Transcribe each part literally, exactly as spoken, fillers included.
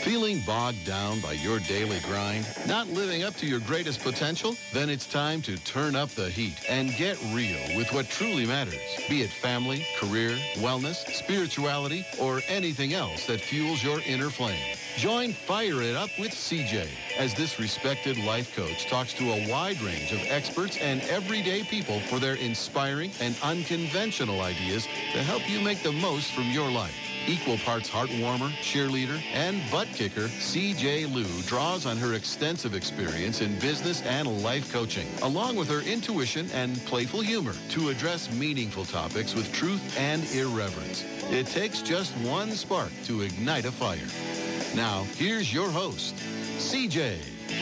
Feeling bogged down by your daily grind? Not living up to your greatest potential? Then it's time to turn up the heat and get real with what truly matters. Be it family, career, wellness, spirituality, or anything else that fuels your inner flame. Join Fire It Up with C J as this respected life coach talks to a wide range of experts and everyday people for their inspiring and unconventional ideas to help you make the most from your life. Equal parts heartwarmer, cheerleader, and butt kicker, C J Liu draws on her extensive experience in business and life coaching, along with her intuition and playful humor to address meaningful topics with truth and irreverence. It takes just one spark to ignite a fire. Now, here's your host, C J.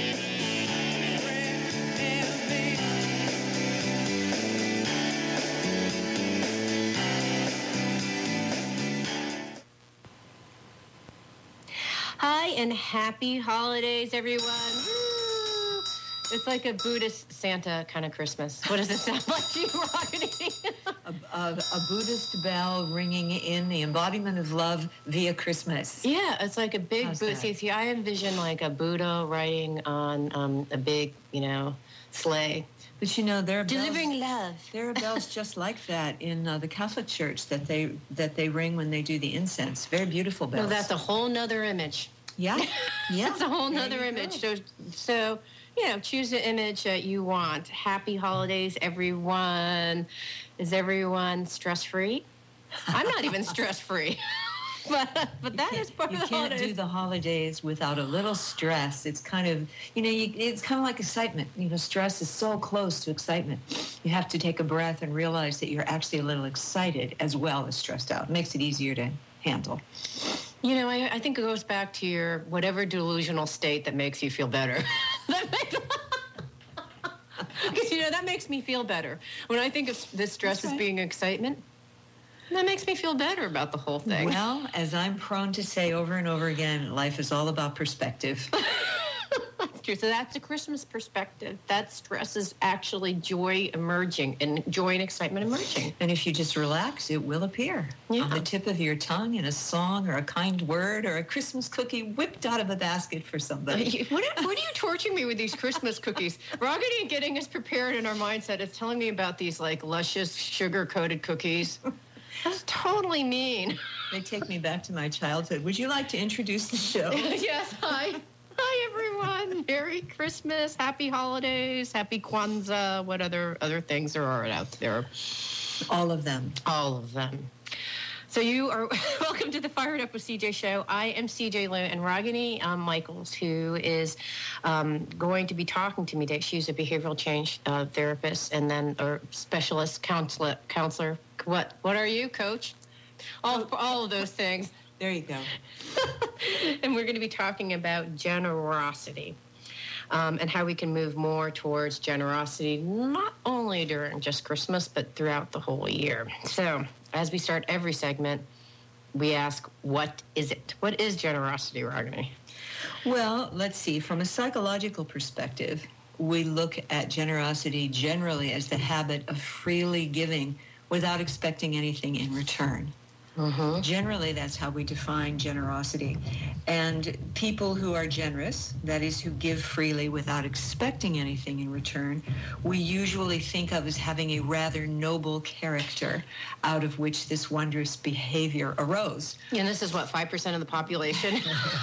Hi, and happy holidays, everyone. Woo! It's like a Buddhist Santa kind of Christmas. What does it sound like to you, Rockety? a, a, a Buddhist bell ringing in the embodiment of love via Christmas. Yeah, it's like a big Buddha. See, see, I envision like a Buddha riding on um, a big, you know, sleigh. But you know, there are delivering bells, love. There are bells just like that in uh, the Catholic Church that they that they ring when they do the incense. Very beautiful bells. No, that's a whole nother image. Yeah, yeah. That's a whole nother image. So, so, you know, choose the image that you want. Happy holidays, everyone. Is everyone stress-free? I'm not even stress-free. But but that is part you of the can't holidays. do the holidays without a little stress. It's kind of, you know, you, it's kind of like excitement. You know, stress is so close to excitement. You have to take a breath and realize that you're actually a little excited as well as stressed out. It makes it easier to handle. You know, I, I think it goes back to your whatever delusional state that makes you feel better. That makes, because, you know, that makes me feel better. When I think of this stress That's right. as being excitement, that makes me feel better about the whole thing. Well, as I'm prone to say over and over again, life is all about perspective. That's true. So that's a Christmas perspective. That stress is actually joy emerging and joy and excitement emerging. And if you just relax, it will appear Yeah. on the tip of your tongue in a song or a kind word or a Christmas cookie whipped out of a basket for somebody. What are, what are you torturing me with these Christmas cookies? Rockety and getting us prepared in our mindset is telling me about these like luscious sugar-coated cookies. That's totally mean. They take me back to my childhood. Would you like to introduce the show? Yes, hi. Hi, everyone. Merry Christmas, happy holidays, happy Kwanzaa, what other, other things there are out there? All of them. All of them. So you are welcome to the Fire It Up with C J show. I am C J Liu, and Ragini um, Michaels, who is um, going to be talking to me today. She's a behavioral change uh, therapist and then or specialist counselor. Counselor. What? What are you, coach? All all of those things. There you go. And we're going to be talking about generosity. Um, and how we can move more towards generosity, not only during just Christmas, but throughout the whole year. So, as we start every segment, we ask, what is it? What is generosity, Ragini? Well, let's see. From a psychological perspective, we look at generosity generally as the habit of freely giving without expecting anything in return. Mm-hmm. Generally, that's how we define generosity. And people who are generous, that is, who give freely without expecting anything in return, we usually think of as having a rather noble character out of which this wondrous behavior arose. And this is what, five percent of the population?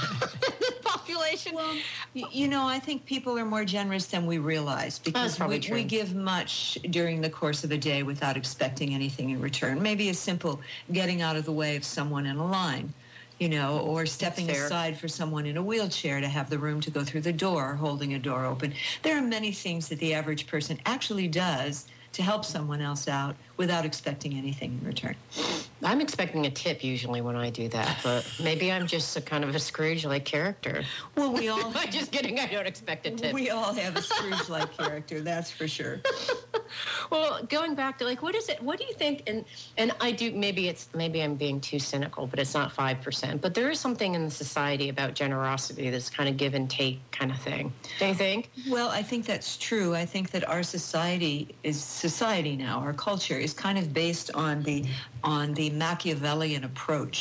population? Well, you know, I think people are more generous than we realize because we, we give much during the course of a day without expecting anything in return. Maybe a simple getting out of the way of someone in a line, you know, or stepping aside for someone in a wheelchair to have the room to go through the door, holding a door open. There are many things that the average person actually does to help someone else out without expecting anything in return. I'm expecting a tip usually when I do that, but maybe I'm just a kind of a Scrooge-like character. Well, we all... I'm just kidding. I don't expect a tip. We all have a Scrooge-like character, that's for sure. Well, going back to, like, what is it? What do you think? And and I do, maybe it's, maybe I'm being too cynical, but it's not five percent. But there is something in the society about generosity, this kind of give and take kind of thing. Do you think? Well, I think that's true. I think that our society is, society now, our culture is kind of based on the on the Machiavellian approach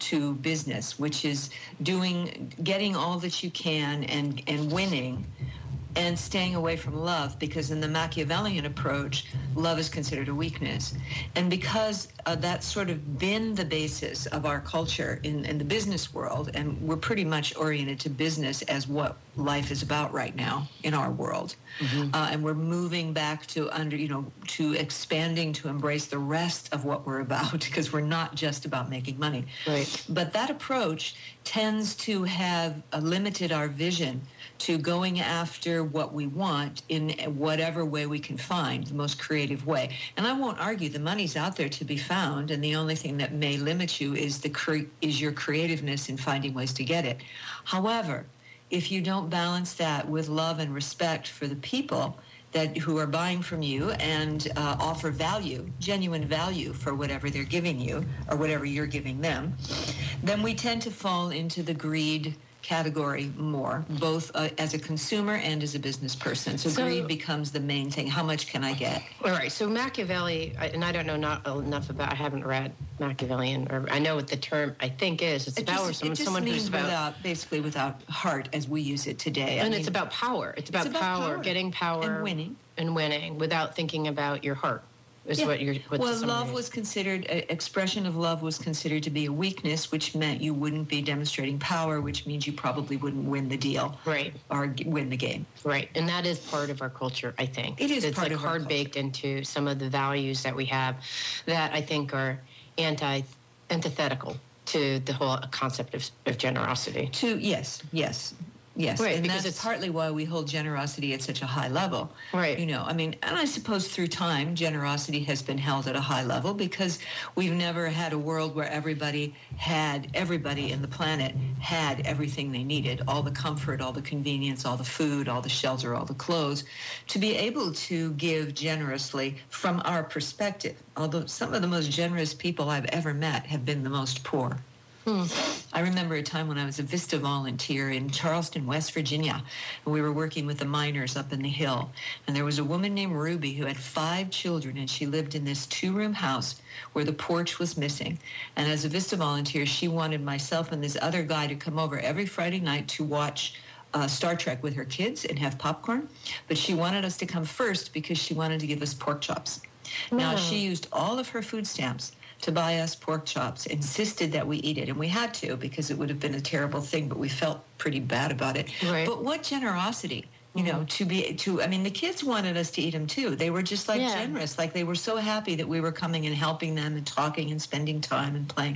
to business, which is doing, getting all that you can and, and winning, and staying away from love, because in the Machiavellian approach, love is considered a weakness. And because uh, that's sort of been the basis of our culture in, in the business world, and we're pretty much oriented to business as what life is about right now in our world. Mm-hmm. Uh, and we're moving back to under, you know, to expanding to embrace the rest of what we're about, because we're not just about making money. Right. But that approach tends to have uh, limited our vision to going after what we want in whatever way we can find, the most creative way. And I won't argue, the money's out there to be found, and the only thing that may limit you is the cre- is your creativeness in finding ways to get it. However, if you don't balance that with love and respect for the people that who are buying from you and uh, offer value, genuine value for whatever they're giving you or whatever you're giving them, then we tend to fall into the greed category more, both uh, as a consumer and as a business person. So, so greed becomes the main thing. How much can I get? All right. So Machiavelli, and I don't know not enough about, I haven't read Machiavellian, or I know what the term I think is. It's it about just, someone, it just someone means who's about, without, basically without heart as we use it today. And I it's mean, about power. It's about, it's about power, power, getting power. And winning. And winning without thinking about your heart. Is yeah. what you're, what well, love was considered, uh, expression of love was considered to be a weakness, which meant you wouldn't be demonstrating power, which means you probably wouldn't win the deal. Right. Or g- win the game. Right. And that is part of our culture, I think. It is it's part like of our hard baked into some of the values that we have that I think are anti antithetical to the whole concept of, of generosity. To yes, yes. Yes, right, and because that's it's partly why we hold generosity at such a high level. Right. You know, I mean, and I suppose through time, generosity has been held at a high level because we've never had a world where everybody had, everybody in the planet had everything they needed, all the comfort, all the convenience, all the food, all the shelter, all the clothes, to be able to give generously from our perspective. Although some of the most generous people I've ever met have been the most poor. Hmm. I remember a time when I was a Vista volunteer in Charleston, West Virginia, and we were working with the miners up in the hill. And there was a woman named Ruby who had five children, and she lived in this two-room house where the porch was missing. And as a Vista volunteer, she wanted myself and this other guy to come over every Friday night to watch uh, Star Trek with her kids and have popcorn. But she wanted us to come first because she wanted to give us pork chops. Wow. Now, she used all of her food stamps to buy us pork chops, insisted that we eat it. And we had to because it would have been a terrible thing, but we felt pretty bad about it. Right. But what generosity, you mm-hmm. know, to be, to, I mean, the kids wanted us to eat them too. They were just like yeah. generous. Like they were so happy that we were coming and helping them and talking and spending time and playing.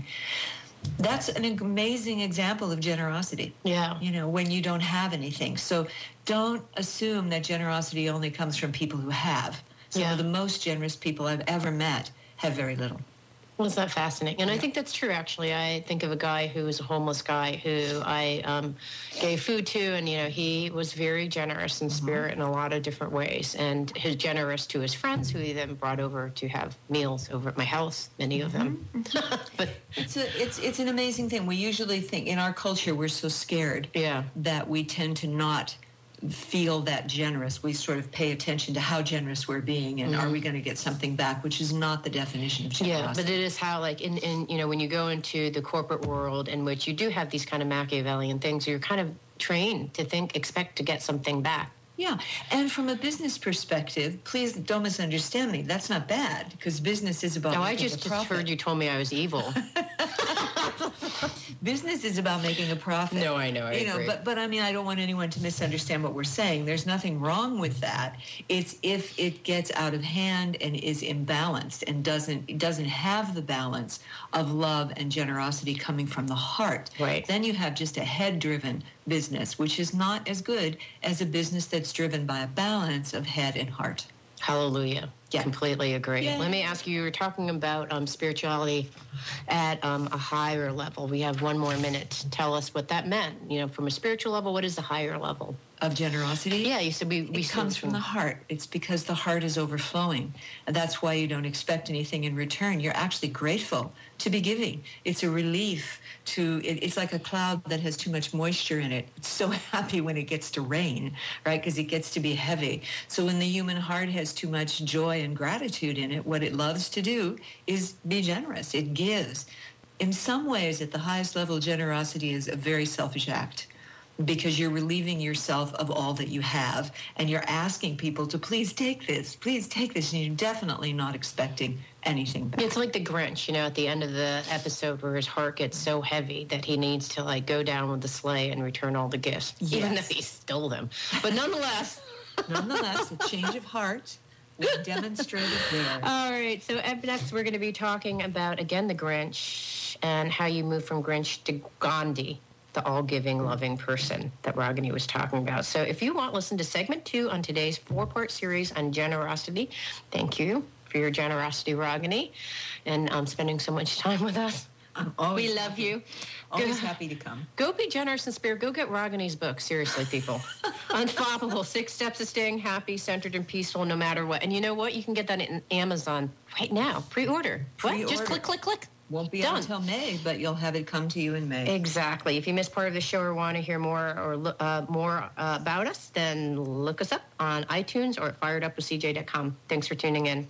That's an amazing example of generosity. Yeah. You know, when you don't have anything. So don't assume that generosity only comes from people who have. Some yeah. of the most generous people I've ever met have very little. Well, isn't that fascinating? And yeah. I think that's true, actually. I think of a guy who was a homeless guy who I um, gave food to, and, you know, he was very generous in spirit mm-hmm. in a lot of different ways, and his generous to his friends, who he then brought over to have meals over at my house, many of them. Mm-hmm. But it's a, it's it's an amazing thing. We usually think, in our culture, we're so scared yeah. that we tend to not feel that generous. We sort of pay attention to how generous we're being and mm-hmm. are we going to get something back, which is not the definition of generosity. Yeah, but it is how, like, in, in you know, when you go into the corporate world in which you do have these kind of Machiavellian things, you're kind of trained to think, expect to get something back. Yeah, and from a business perspective, please don't misunderstand me. That's not bad, because business is about no, making I just, a profit. just heard you told me I was evil. Business is about making a profit. No, I know, I you know, agree. But, but I mean, I don't want anyone to misunderstand what we're saying. There's nothing wrong with that. It's if it gets out of hand and is imbalanced and doesn't doesn't have the balance of love and generosity coming from the heart. Right. Then you have just a head-driven business, which is not as good as a business that's driven by a balance of head and heart. Hallelujah. Yeah. Completely agree. Yeah. Let me ask you, you were talking about um, spirituality at um, a higher level. We have one more minute. Tell us what that meant. You know, from a spiritual level, what is the higher level? Of generosity? Yeah, you said we... we it comes from the heart. It's because the heart is overflowing. And that's why you don't expect anything in return. You're actually grateful to be giving. It's a relief to... It, it's like a cloud that has too much moisture in it. It's so happy when it gets to rain, right? Because it gets to be heavy. So when the human heart has too much joy and gratitude in it, what it loves to do is be generous. It gives. in some ways, at the highest level, generosity is a very selfish act, because you're relieving yourself of all that you have, and you're asking people to please take this, please take this, and you're definitely not expecting anything back. It's like the Grinch, you know, at the end of the episode where his heart gets so heavy that he needs to, like, go down with the sleigh and return all the gifts, yes. even though he stole them. But nonetheless... nonetheless, a change of heart was demonstrated there. All right, so up next we're going to be talking about, again, the Grinch and how you move from Grinch to Gandhi, the all-giving, loving person that Ragini was talking about. So if you want, listen to segment two on today's four-part series on generosity. Thank you for your generosity, Ragini, and um, spending so much time with us. I'm always we love happy. you. Always go, happy to come. Go be generous in spirit. Go get Ragini's book. Seriously, people. Unflappable. Six Steps to Staying Happy, Centered, and Peaceful no matter what. And you know what? You can get that in Amazon right now. Pre-order. Pre-order. What? Just click, click, click. Won't be Done. out until May, but you'll have it come to you in May. Exactly. If you missed part of the show or want to hear more or uh, more uh, about us, then look us up on iTunes or at fired up with c j dot com. Thanks for tuning in.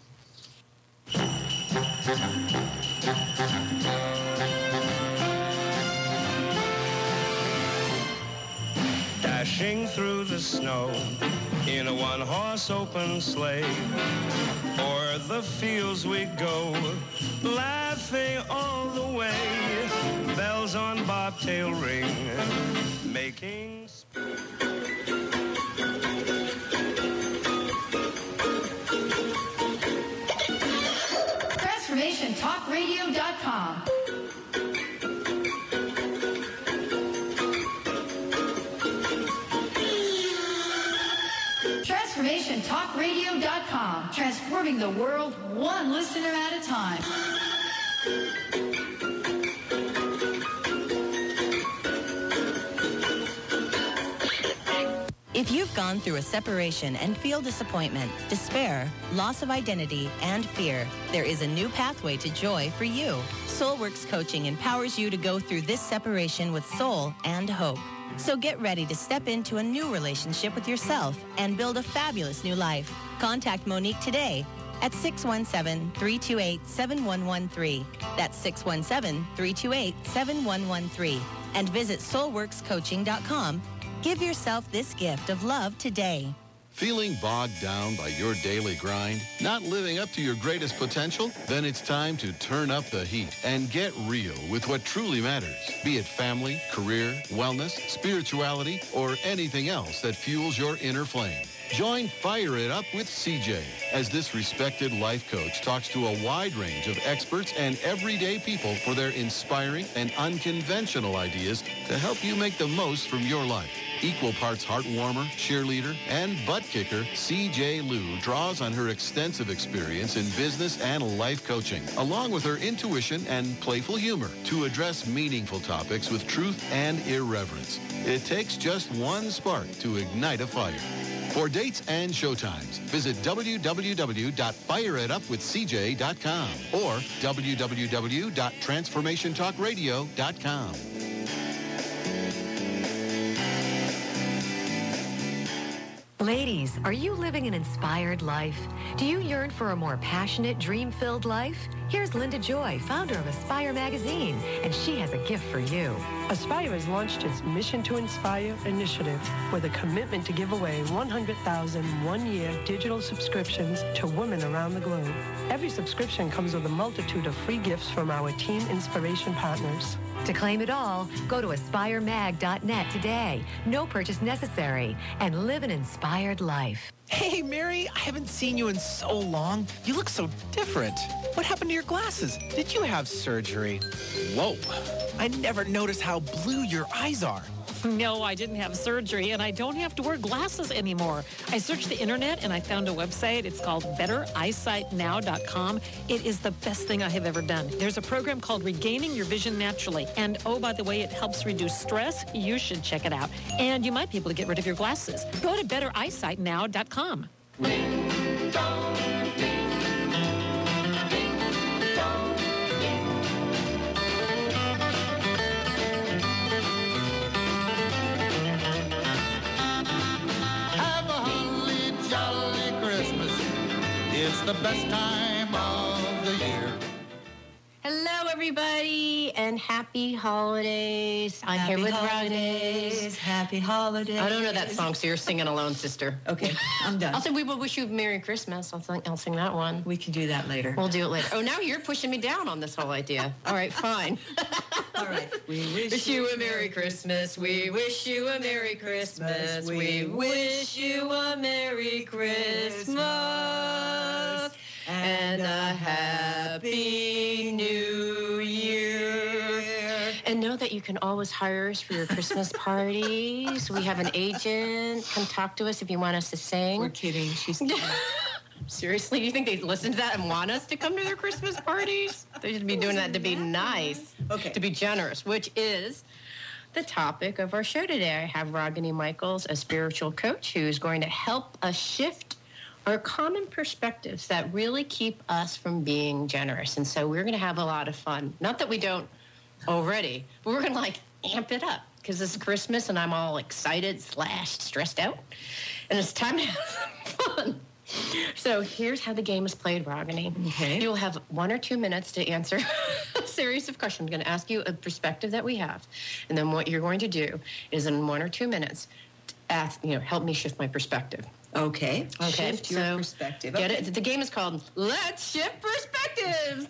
Dashing through the snow in a one-horse open sleigh, o'er the fields we go, laughing all the way. Bells on bobtail ring, making... Transformation Talk Radio dot com. Transformation Talk Radio dot com. Transforming the world one listener at a time. If you've gone through a separation and feel disappointment, despair, loss of identity, and fear, there is a new pathway to joy for you. Soulworks Coaching empowers you to go through this separation with soul and hope. So get ready to step into a new relationship with yourself and build a fabulous new life. Contact Monique today at six one seven, three two eight, seven one one three. That's six one seven, three two eight, seven one one three. And visit soulworks coaching dot com. Give yourself this gift of love today. Feeling bogged down by your daily grind? Not living up to your greatest potential? Then it's time to turn up the heat and get real with what truly matters. Be it family, career, wellness, spirituality, or anything else that fuels your inner flame. Join Fire It Up with C J as this respected life coach talks to a wide range of experts and everyday people for their inspiring and unconventional ideas to help you make the most from your life. Equal parts heartwarmer, cheerleader, and butt kicker, C J Liu draws on her extensive experience in business and life coaching, along with her intuition and playful humor, to address meaningful topics with truth and irreverence. It takes just one spark to ignite a fire. For dates and showtimes, visit w w w dot fire it up with c j dot com or w w w dot transformation talk radio dot com. Ladies, are you living an inspired life? Do you yearn for a more passionate, dream-filled life? Here's Linda Joy, founder of Aspire Magazine, and she has a gift for you. Aspire has launched its Mission to Inspire initiative with a commitment to give away one hundred thousand one-year digital subscriptions to women around the globe. Every subscription comes with a multitude of free gifts from our Team Inspiration partners. To claim it all, go to aspire mag dot net today. No purchase necessary. And live an inspired life. Hey, Mary, I haven't seen you in so long. You look so different. What happened to your glasses? Did you have surgery? Whoa. I never noticed how blue your eyes are. No, I didn't have surgery, and I don't have to wear glasses anymore. I searched the internet, and I found a website. It's called better eyesight now dot com. It is the best thing I have ever done. There's a program called Regaining Your Vision Naturally. And, oh, by the way, it helps reduce stress. You should check it out. And you might be able to get rid of your glasses. Go to better eyesight now dot com. Ding dong, ding. It's the best time of the year. Hello, everybody, and happy holidays. I'm happy here with holidays, Rodney. Happy holidays. I don't know that song, so you're singing alone, sister. Okay, I'm done. I'll say we will wish you a Merry Christmas. I'll sing, I'll sing that one. We can do that later. We'll do it later. Oh, now you're pushing me down on this whole idea. All right, fine. All right. We wish, wish you a Merry Christmas. We wish you a Merry Christmas. We wish you a Merry Christmas and a Happy New Year. And know that you can always hire us for your Christmas parties. We have an agent. Come talk to us if you want us to sing. We're kidding. She's kidding. Seriously, do you think they listen to that and want us to come to their Christmas parties? They should be doing that to be nice, okay, to be generous, which is the topic of our show today. I have Ragini Michaels, a spiritual coach, who's going to help us shift our common perspectives that really keep us from being generous. And so we're going to have a lot of fun. Not that we don't already, but we're going to like amp it up because it's Christmas and I'm all excited slash stressed out. And it's time to have some fun. So here's how the game is played, Ragini. Okay. You'll have one or two minutes to answer a series of questions. I'm going to ask you a perspective that we have. And then what you're going to do is in one or two minutes, ask, you know, help me shift my perspective. Okay. Okay. Shift your so perspective. Get okay. it? The game is called Let's Shift Perspectives.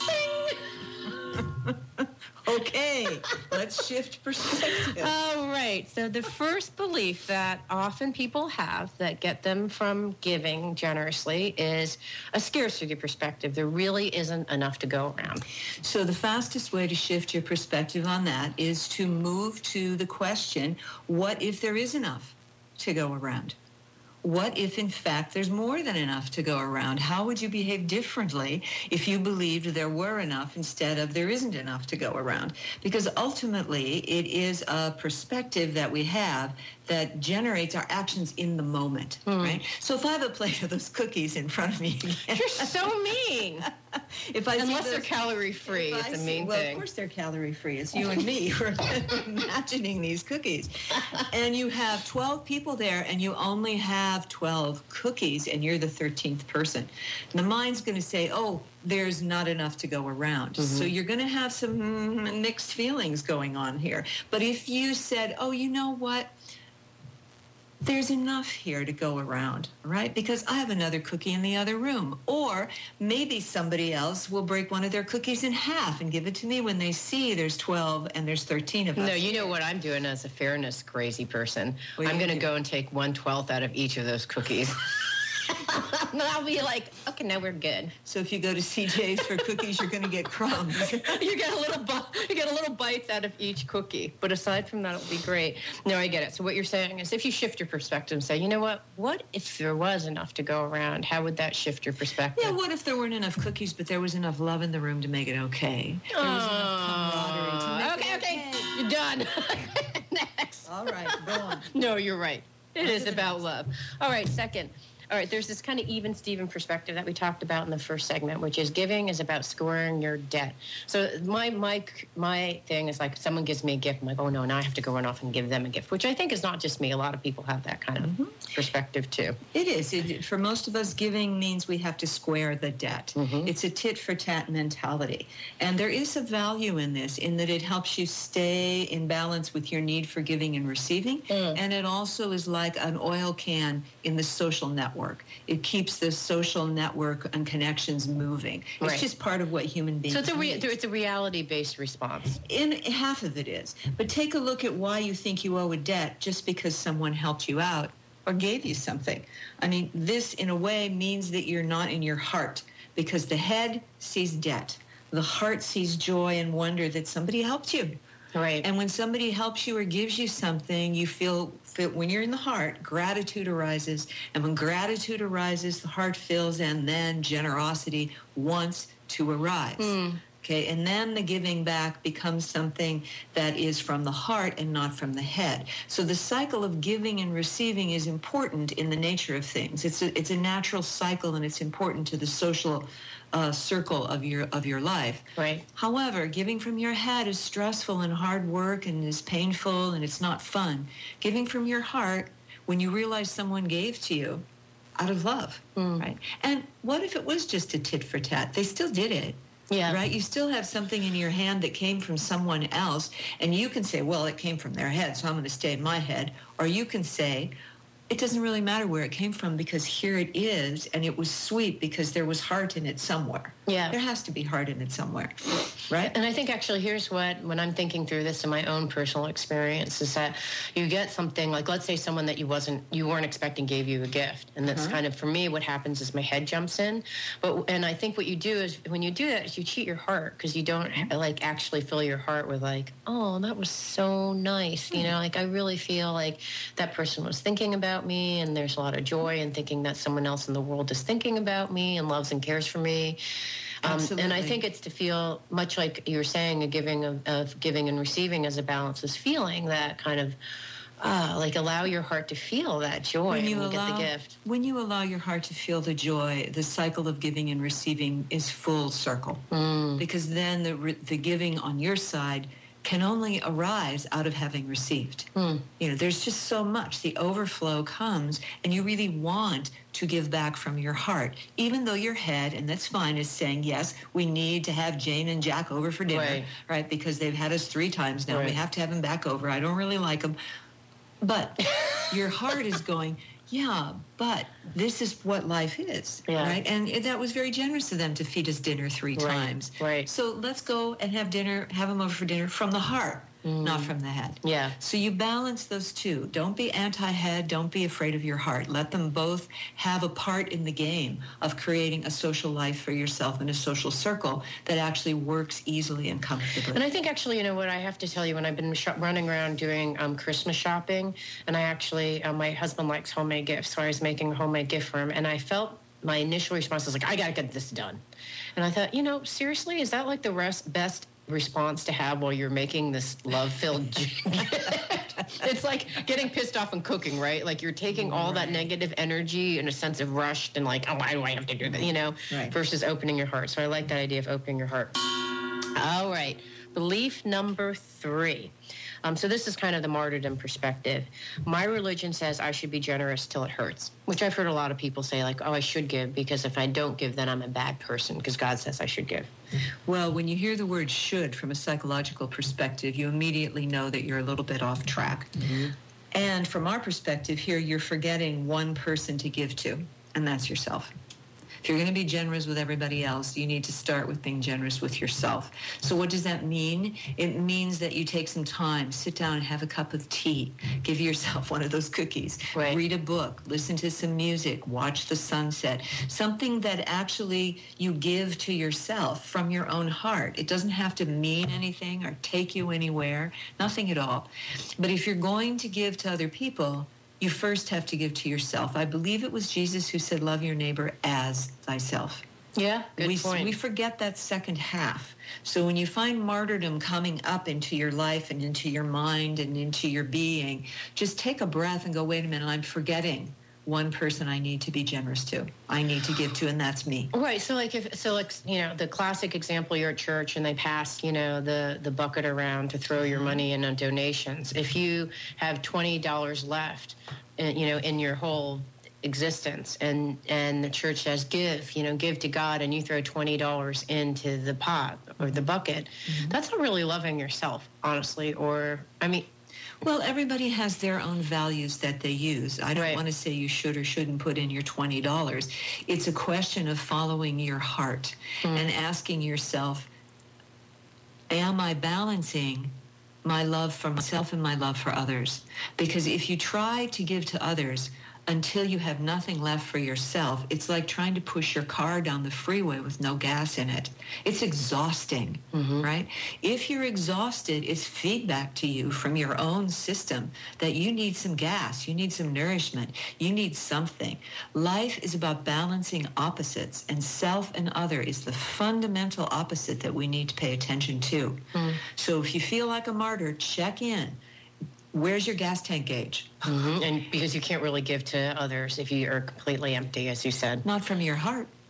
Ding! Okay, let's shift perspective. All right. So the first belief that often people have that get them from giving generously is a scarcity perspective. There really isn't enough to go around. So the fastest way to shift your perspective on that is to move to the question, what if there is enough to go around? What if, in fact, there's more than enough to go around? How would you behave differently if you believed there were enough instead of there isn't enough to go around? Because ultimately, it is a perspective that we have that generates our actions in the moment, mm. right? So if I have a plate of those cookies in front of me again... You're so mean. if I Unless those, they're calorie-free, it's a mean well, thing. Well, of course they're calorie-free. It's you and me who are imagining these cookies. And you have twelve people there, and you only have twelve cookies, and you're the thirteenth person. And the mind's going to say, oh, there's not enough to go around. Mm-hmm. So you're going to have some mixed feelings going on here. But if you said, oh, you know what? There's enough here to go around, right? Because I have another cookie in the other room. Or maybe somebody else will break one of their cookies in half and give it to me when they see there's twelve and there's thirteen of us. No, you know what I'm doing as a fairness crazy person? What I'm going to go and take one twelfth out of each of those cookies. And I'll be like, okay, now we're good. So if you go to C J's for cookies, you're going to get crumbs. you get a little, bu- you get a little bites out of each cookie. But aside from that, it'll be great. No, I get it. So what you're saying is, if you shift your perspective and say, you know what? What if there was enough to go around? How would that shift your perspective? Yeah. What if there weren't enough cookies, but there was enough love in the room to make it okay? There was uh, enough camaraderie to make okay, it okay. Okay, you're done. Next. All right, go on. No, you're right. It is about love. All right, second. All right, there's this kind of even-Steven perspective that we talked about in the first segment, which is giving is about scoring your debt. So my my my thing is like someone gives me a gift, I'm like, oh, no, now I have to go run off and give them a gift, which I think is not just me. A lot of people have that kind of mm-hmm. perspective, too. It is. It, for most of us, giving means we have to square the debt. Mm-hmm. It's a tit-for-tat mentality. And there is a value in this, in that it helps you stay in balance with your need for giving and receiving. Mm. And it also is like an oil can in the social network. It keeps the social network and connections moving. It's right. just part of what human beings So it's a, re- need. it's a reality-based response. In half of it is. But take a look at why you think you owe a debt just because someone helped you out or gave you something. I mean, this, in a way, means that you're not in your heart, because the head sees debt. The heart sees joy and wonder that somebody helped you. Right. And when somebody helps you or gives you something, you feel, feel, when you're in the heart, gratitude arises. And when gratitude arises, the heart fills, and then generosity wants to arise. Mm. Okay, and then the giving back becomes something that is from the heart and not from the head. So the cycle of giving and receiving is important in the nature of things. It's a, it's a natural cycle, and it's important to the social uh, circle of your of your life. Right. However, giving from your head is stressful and hard work and is painful and it's not fun. Giving from your heart, when you realize someone gave to you, out of love, mm. right? And what if it was just a tit for tat? They still did it. Yeah. Right? You still have something in your hand that came from someone else, and you can say, well, it came from their head, so I'm going to stay in my head. Or you can say, it doesn't really matter where it came from because here it is, and it was sweet because there was heart in it somewhere. Yeah. There has to be heart in it somewhere, right? And I think actually here's what, when I'm thinking through this in my own personal experience, is that you get something like, let's say someone that you wasn't, you weren't expecting gave you a gift. And that's uh-huh. kind of, for me, what happens is my head jumps in. But, and I think what you do is, when you do that, is you cheat your heart because you don't like actually fill your heart with like, oh, that was so nice. You know, like I really feel like that person was thinking about me, and there's a lot of joy in thinking that someone else in the world is thinking about me and loves and cares for me. Um, and I think it's to feel much like you were saying, a giving of, of giving and receiving as a balance is feeling that kind of uh, like allow your heart to feel that joy when you, when you allow, get the gift. When you allow your heart to feel the joy, the cycle of giving and receiving is full circle mm. because then the the giving on your side can only arise out of having received. Mm. You know, there's just so much. The overflow comes, and you really want to give back from your heart, even though your head, and that's fine, is saying, yes, we need to have Jane and Jack over for dinner, right? right? Because they've had us three times now. Right. We have to have them back over. I don't really like them. But your heart is going, yeah, but this is what life is, yeah. right? And that was very generous of them to feed us dinner three right. times. Right. So let's go and have dinner, have them over for dinner from the heart, mm. not from the head. Yeah. So you balance those two. Don't be anti-head. Don't be afraid of your heart. Let them both have a part in the game of creating a social life for yourself and a social circle that actually works easily and comfortably. And I think actually, you know, what I have to tell you, when I've been sh- running around doing um, Christmas shopping, and I actually, uh, my husband likes homemade gifts, so I was making a homemade gift for him, and I felt my initial response was like, I got to get this done. And I thought, you know, seriously, is that like the rest, best response to have while you're making this love-filled gift? It's like getting pissed off and cooking, right? Like you're taking all that negative energy and a sense of rushed and like, oh, why do I have to do that, you know, right. versus opening your heart. So I like that idea of opening your heart. All right. Belief number three. Um, so this is kind of the martyrdom perspective. My religion says I should be generous till it hurts, which I've heard a lot of people say, like, oh, I should give because if I don't give, then I'm a bad person because God says I should give. Well, when you hear the word should from a psychological perspective, you immediately know that you're a little bit off track. Mm-hmm. And from our perspective here, you're forgetting one person to give to, and that's yourself. If you're going to be generous with everybody else, you need to start with being generous with yourself. So what does that mean? It means that you take some time, sit down and have a cup of tea, give yourself one of those cookies, right. read a book, listen to some music, watch the sunset, something that actually you give to yourself from your own heart. It doesn't have to mean anything or take you anywhere, nothing at all. But if you're going to give to other people, you first have to give to yourself. I believe it was Jesus who said, love your neighbor as thyself. Yeah, good we, point. We forget that second half. So when you find martyrdom coming up into your life and into your mind and into your being, just take a breath and go, wait a minute, I'm forgetting one person I need to be generous to. I need to give to, and that's me. Right. So like if so like you know, the classic example, you're at church and they pass, you know, the, the bucket around to throw your money in on donations. If you have twenty dollars left, in, you know, in your whole existence and and the church says give, you know, give to God, and you throw twenty dollars into the pot or the bucket, mm-hmm. that's not really loving yourself, honestly. Or I mean, well, everybody has their own values that they use. I don't right. want to say you should or shouldn't put in your twenty dollars. It's a question of following your heart mm. and asking yourself, am I balancing my love for myself and my love for others? Because if you try to give to others until you have nothing left for yourself, it's like trying to push your car down the freeway with no gas in it. It's exhausting, mm-hmm. right? If you're exhausted, it's feedback to you from your own system that you need some gas, you need some nourishment, you need something. Life is about balancing opposites, and self and other is the fundamental opposite that we need to pay attention to. Mm. So if you feel like a martyr, check in. Where's your gas tank gauge? Mm-hmm. And because you can't really give to others if you are completely empty, as you said. Not from your heart.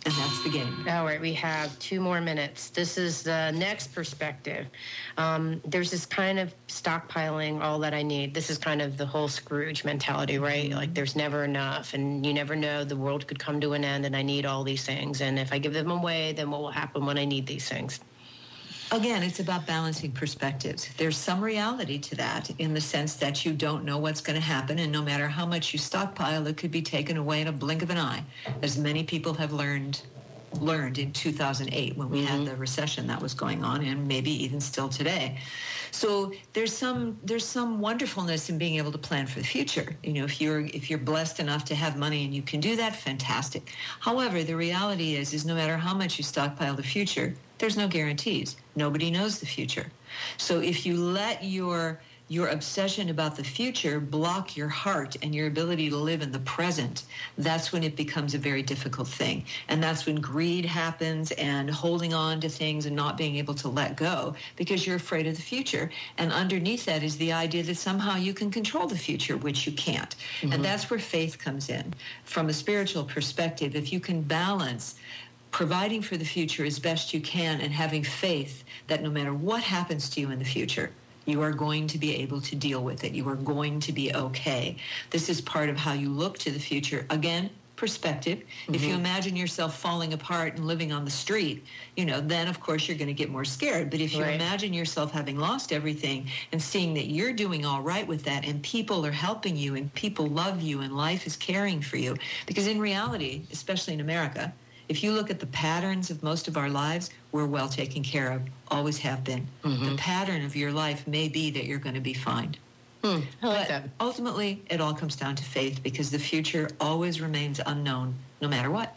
And that's the game. All right, we have two more minutes. This is the next perspective. Um, there's this kind of stockpiling all that I need. This is kind of the whole Scrooge mentality, right? Mm-hmm. Like there's never enough, and you never know, the world could come to an end, and I need all these things. And if I give them away, then what will happen when I need these things? Again, it's about balancing perspectives. There's some reality to that in the sense that you don't know what's going to happen, and no matter how much you stockpile, it could be taken away in a blink of an eye, as many people have learned learned in two thousand eight when we mm-hmm. had the recession that was going on, and maybe even still today. So there's some there's some wonderfulness in being able to plan for the future. You know, if you're if you're blessed enough to have money and you can do that, fantastic. However, the reality is is no matter how much you stockpile the future, there's no guarantees. Nobody knows the future. So if you let your your obsession about the future block your heart and your ability to live in the present, that's when it becomes a very difficult thing. And that's when greed happens and holding on to things and not being able to let go because you're afraid of the future. And underneath that is the idea that somehow you can control the future, which you can't. Mm-hmm. And that's where faith comes in. From a spiritual perspective, if you can balance providing for the future as best you can and having faith that no matter what happens to you in the future, you are going to be able to deal with it. You are going to be okay. This is part of how you look to the future. Again, perspective. Mm-hmm. If you imagine yourself falling apart and living on the street, you know, then of course you're going to get more scared. But if you right. imagine yourself having lost everything and seeing that you're doing all right with that and people are helping you and people love you and life is caring for you. Because in reality, especially in America, if you look at the patterns of most of our lives, we're well taken care of, always have been. Mm-hmm. The pattern of your life may be that you're going to be fine. Mm, I like but that. Ultimately, it all comes down to faith because the future always remains unknown, no matter what.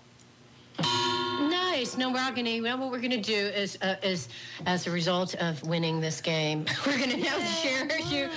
Nice. No, we're going to, well, what we're going to do is, uh, is, as a result of winning this game, we're going to now cherish you.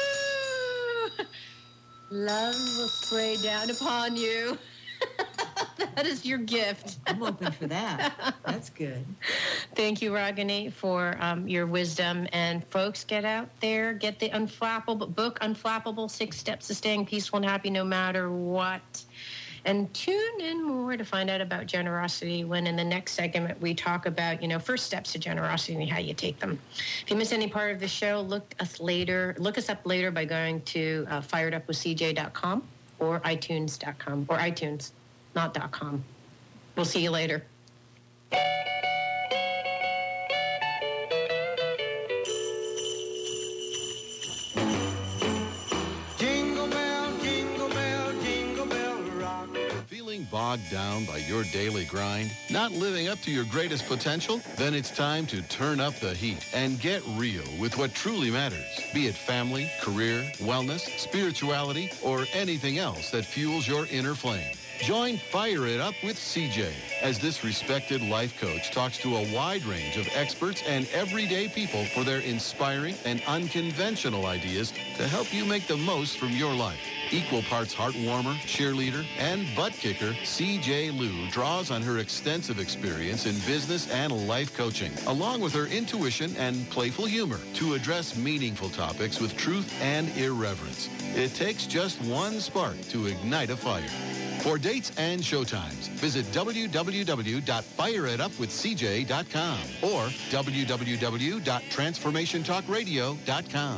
Woo! Love will spray down upon you. That is your gift. I'm open for that. That's good. Thank you, Ragini, for um, your wisdom. And folks, get out there, get the Unflappable book, Unflappable, Six Steps to Staying Peaceful and Happy No Matter What. And tune in more to find out about generosity when in the next segment we talk about, you know, first steps to generosity and how you take them. If you miss any part of the show, look us later. Look us up later by going to uh, fired up with c j dot com or itunes dot com or iTunes. Not dot com. We'll see you later. Jingle bell, jingle bell, jingle bell rock. Feeling bogged down by your daily grind? Not living up to your greatest potential? Then it's time to turn up the heat and get real with what truly matters. Be it family, career, wellness, spirituality, or anything else that fuels your inner flame. Join Fire It Up with C J as this respected life coach talks to a wide range of experts and everyday people for their inspiring and unconventional ideas to help you make the most from your life. Equal parts heartwarmer, cheerleader, and butt kicker, C J Liu draws on her extensive experience in business and life coaching, along with her intuition and playful humor to address meaningful topics with truth and irreverence. It takes just one spark to ignite a fire. For dates and showtimes, visit w w w dot fire it up with c j dot com or w w w dot transformation talk radio dot com.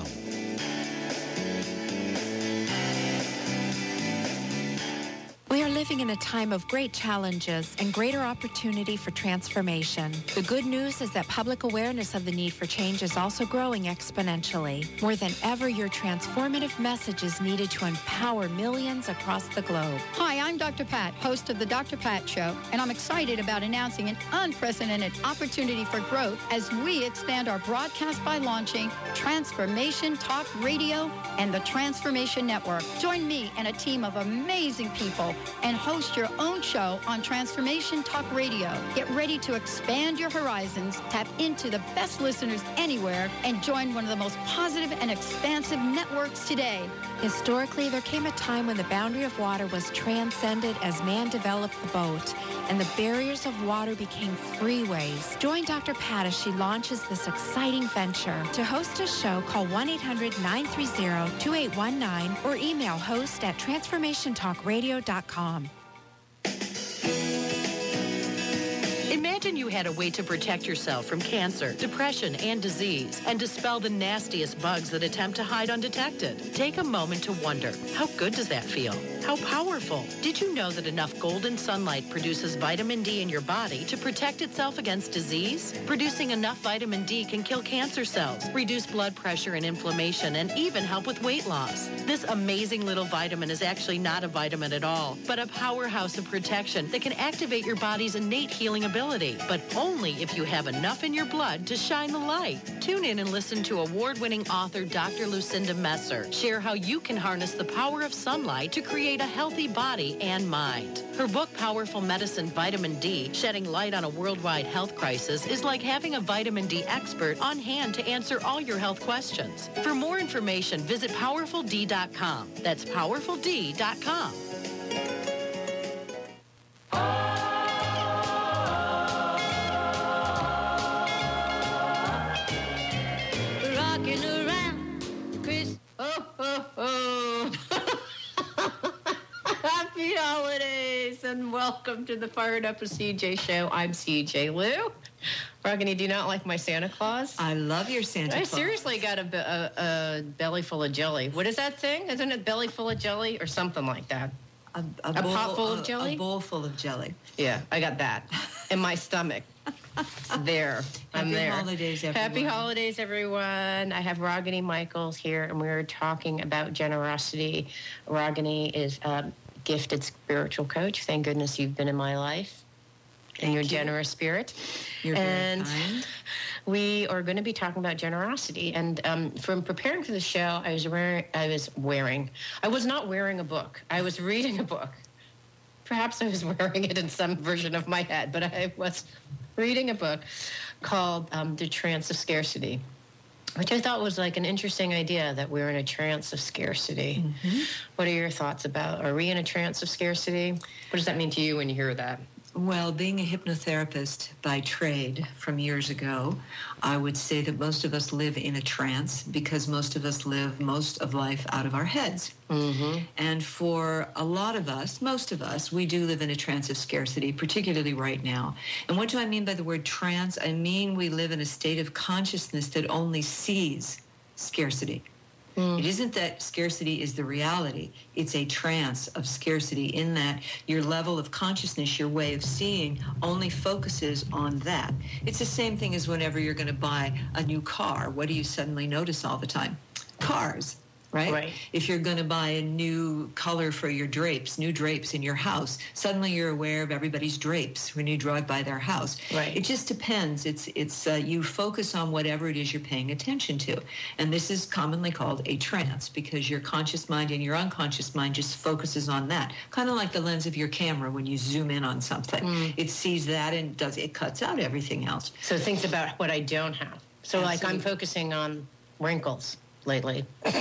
We are living in a time of great challenges and greater opportunity for transformation. The good news is that public awareness of the need for change is also growing exponentially. More than ever, your transformative message is needed to empower millions across the globe. Hi, I'm Doctor Pat, host of the Doctor Pat Show, and I'm excited about announcing an unprecedented opportunity for growth as we expand our broadcast by launching Transformation Talk Radio and the Transformation Network. Join me and a team of amazing people and host your own show on Transformation Talk Radio. Get ready to expand your horizons, tap into the best listeners anywhere, and join one of the most positive and expansive networks today. Historically, there came a time when the boundary of water was transcended as man developed the boat, and the barriers of water became freeways. Join Doctor Pat as she launches this exciting venture. To host a show, call one eight hundred nine three zero two eight one nine or email host at transformation talk radio dot com. you had a way to protect yourself from cancer, depression, and disease, and dispel the nastiest bugs that attempt to hide undetected? Take a moment to wonder, how good does that feel? How powerful? Did you know that enough golden sunlight produces vitamin D in your body to protect itself against disease? Producing enough vitamin D can kill cancer cells, reduce blood pressure and inflammation, and even help with weight loss. This amazing little vitamin is actually not a vitamin at all, but a powerhouse of protection that can activate your body's innate healing ability, but only if you have enough in your blood to shine the light. Tune in and listen to award-winning author Doctor Lucinda Messer share how you can harness the power of sunlight to create a healthy body and mind. Her book, Powerful Medicine Vitamin D, Shedding Light on a Worldwide Health Crisis, is like having a vitamin D expert on hand to answer all your health questions. For more information, visit powerful d dot com. That's powerful d dot com. Rocking around, Chris. Oh, oh, oh. Happy holidays and welcome to the Fired Up with C J show. I'm C J Lou. Rogany, do you not like my Santa Claus? I love your Santa I Claus. I seriously got a, a, a belly full of jelly. What is that thing? Isn't it belly full of jelly or something like that? A, a, a bowl, pot full a, of jelly? A bowl full of jelly. Yeah, I got that in my stomach. It's there. I'm Happy there. holidays, everyone. Happy holidays, everyone. I have Rogany Michaels here, and we're talking about generosity. Rogany is a gifted spiritual coach. Thank goodness you've been in my life. And your you. generous spirit. You're and very kind. We are going to be talking about generosity. And um, from preparing for the show, I was wearing, I was wearing, I was not wearing a book. I was reading a book. Perhaps I was wearing it in some version of my head, but I was reading a book called um, The Trance of Scarcity, which I thought was like an interesting idea, that we're in a trance of scarcity. Mm-hmm. What are your thoughts about, are we in a trance of scarcity? What does that mean to you when you hear that? Well, being a hypnotherapist by trade from years ago, I would say that most of us live in a trance because most of us live most of life out of our heads. Mm-hmm. And for a lot of us, most of us, we do live in a trance of scarcity, particularly right now. And what do I mean by the word trance? I mean we live in a state of consciousness that only sees scarcity. Mm. It isn't that scarcity is the reality. It's a trance of scarcity in that your level of consciousness, your way of seeing, only focuses on that. It's the same thing as whenever you're going to buy a new car. What do you suddenly notice all the time? Cars. Right? Right. If you're going to buy a new color for your drapes, new drapes in your house, suddenly you're aware of everybody's drapes when you drive by their house. Right. It just depends. It's it's uh, you focus on whatever it is you're paying attention to, and this is commonly called a trance because your conscious mind and your unconscious mind just focuses on that. Kind of like the lens of your camera when you zoom in on something, mm. it sees that and does it cuts out everything else. So it thinks about what I don't have. So Absolutely. Like I'm focusing on wrinkles lately.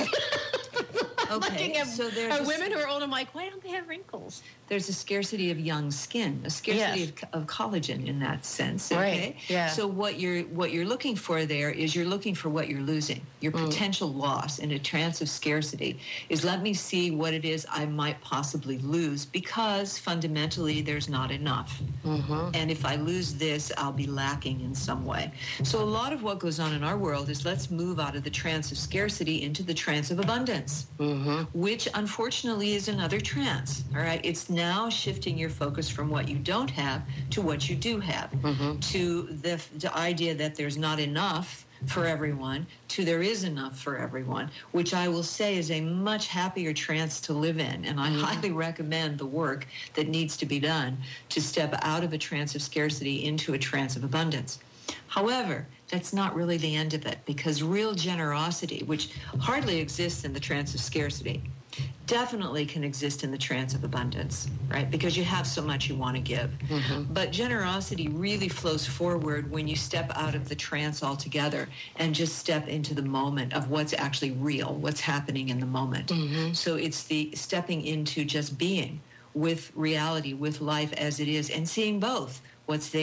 Okay, at, so there's are a, women who are old. I'm like, why don't they have wrinkles? There's a scarcity of young skin, a scarcity yes. of, of collagen in that sense. Okay? Right. Yeah. So what you're what you're looking for there is you're looking for what you're losing. Your mm. potential loss in a trance of scarcity is let me see what it is I might possibly lose because fundamentally there's not enough. Mm-hmm. And if I lose this, I'll be lacking in some way. So a lot of what goes on in our world is let's move out of the trance of scarcity into the trance of abundance. Mm. Mm-hmm. Which unfortunately is another trance. All right, it's now shifting your focus from what you don't have to what you do have, mm-hmm. to the, the idea that there's not enough for everyone to there is enough for everyone, which I will say is a much happier trance to live in. And I mm-hmm. highly recommend the work that needs to be done to step out of a trance of scarcity into a trance of abundance. However, that's not really the end of it, because real generosity, which hardly exists in the trance of scarcity, definitely can exist in the trance of abundance, right? Because you have so much you want to give. Mm-hmm. But generosity really flows forward when you step out of the trance altogether and just step into the moment of what's actually real, what's happening in the moment. Mm-hmm. So it's the stepping into just being with reality, with life as it is, and seeing both what's there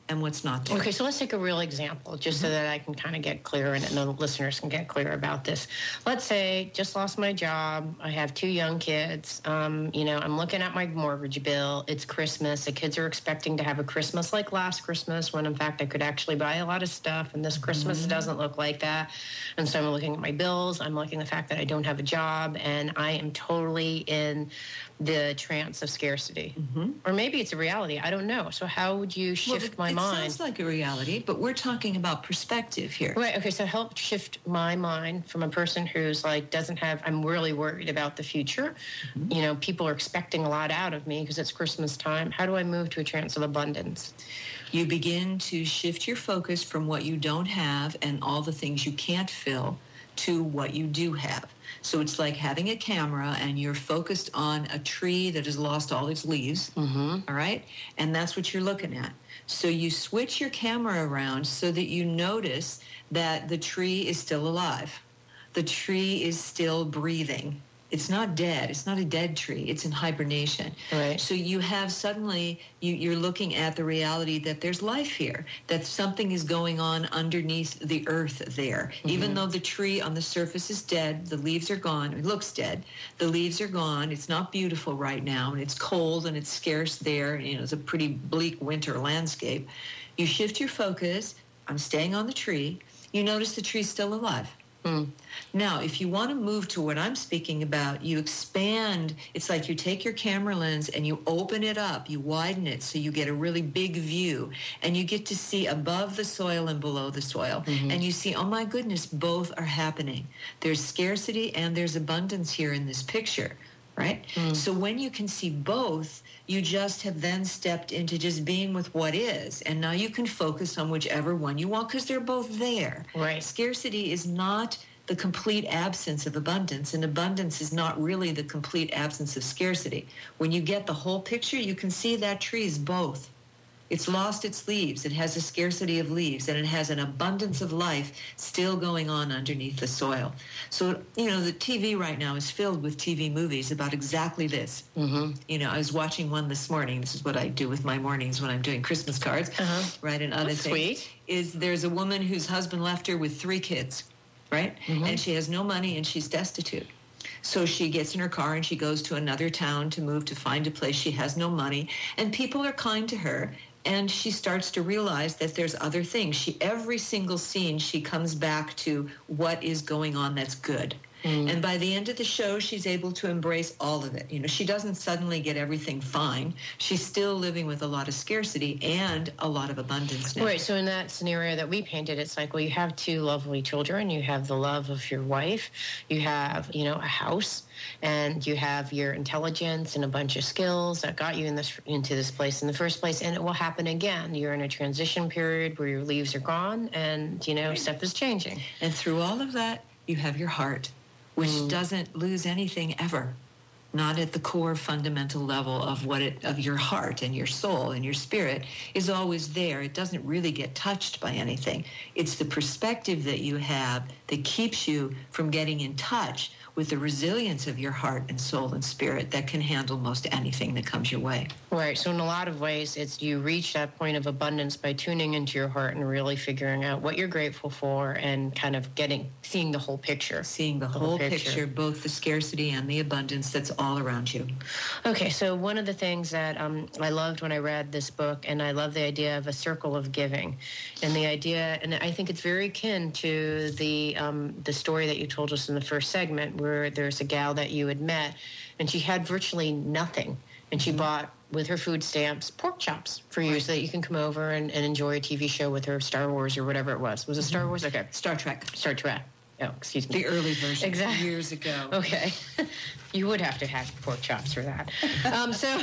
and what's not there. Okay, so let's take a real example, just mm-hmm. so that I can kind of get clear and the listeners can get clear about this. Let's say just lost my job. I have two young kids. Um, you know, I'm looking at my mortgage bill. It's Christmas. The kids are expecting to have a Christmas like last Christmas, when in fact I could actually buy a lot of stuff, and this Christmas mm-hmm. doesn't look like that. And so I'm looking at my bills. I'm looking at the fact that I don't have a job, and I am totally in the trance of scarcity. Mm-hmm. Or maybe it's a reality. I don't know. So how would you shift well, it, my it mind? It sounds like a reality, but we're talking about perspective here. Right. Okay. So help shift my mind from a person who's like, doesn't have, I'm really worried about the future. Mm-hmm. You know, people are expecting a lot out of me because it's Christmas time. How do I move to a trance of abundance? You begin to shift your focus from what you don't have and all the things you can't fill to what you do have. So it's like having a camera and you're focused on a tree that has lost all its leaves, mm-hmm. all right? And that's what you're looking at. So you switch your camera around so that you notice that the tree is still alive. The tree is still breathing. It's not dead. It's not a dead tree. It's in hibernation. Right. So you have suddenly, you, you're looking at the reality that there's life here, that something is going on underneath the earth there. Mm-hmm. Even though the tree on the surface is dead, the leaves are gone. It looks dead. The leaves are gone. It's not beautiful right now, and it's cold and it's scarce there. You know, it's a pretty bleak winter landscape. You shift your focus. I'm staying on the tree. You notice the tree's still alive. Mm. Now, if you want to move to what I'm speaking about, you expand. It's like you take your camera lens and you open it up, you widen it so you get a really big view, and you get to see above the soil and below the soil. Mm-hmm. And you see, oh my goodness, both are happening. There's scarcity and there's abundance here in this picture, right? Mm. So when you can see both, you just have then stepped into just being with what is. And now you can focus on whichever one you want because they're both there. Right. Scarcity is not the complete absence of abundance, and abundance is not really the complete absence of scarcity. When you get the whole picture, you can see that tree is both. It's lost its leaves. It has a scarcity of leaves, and it has an abundance of life still going on underneath the soil. So, you know, the T V right now is filled with T V movies about exactly this. Mm-hmm. You know, I was watching one this morning. This is what I do with my mornings when I'm doing Christmas cards, uh-huh. right, and other That's things. Sweet. Is there's a woman whose husband left her with three kids, right? Mm-hmm. And she has no money and she's destitute. So she gets in her car and she goes to another town to move to find a place. She has no money, and people are kind to her. And she starts to realize that there's other things. She, every single scene, she comes back to what is going on that's good. Mm. And by the end of the show, she's able to embrace all of it. You know, she doesn't suddenly get everything fine. She's still living with a lot of scarcity and a lot of abundance now. Right. So in that scenario that we painted, it's like, well, you have two lovely children. You have the love of your wife. You have, you know, a house. And you have your intelligence and a bunch of skills that got you in this into this place in the first place. And it will happen again. You're in a transition period where your leaves are gone and, you know, right. stuff is changing. And through all of that, you have your heart, which mm. doesn't lose anything ever. Not at the core fundamental level of what it of your heart and your soul and your spirit is always there. It doesn't really get touched by anything. It's the perspective that you have that keeps you from getting in touch with the resilience of your heart and soul and spirit that can handle most anything that comes your way. Right. So in a lot of ways, it's you reach that point of abundance by tuning into your heart and really figuring out what you're grateful for and kind of getting, seeing the whole picture. Seeing the, the whole, whole picture. picture, both the scarcity and the abundance that's all around you. Okay. So one of the things that um, I loved when I read this book, and I love the idea of a circle of giving, and the idea, and I think it's very akin to the um, the story that you told us in the first segment, where there's a gal that you had met, and she had virtually nothing, and she mm-hmm. bought with her food stamps pork chops for you, right. so that you can come over and, and enjoy a T V show with her, Star Wars or whatever it was. Was it Star Wars? Okay. Star Trek. Star Trek. Oh, excuse me. The early version. Exactly. Years ago. Okay. You would have to have pork chops for that. um, so,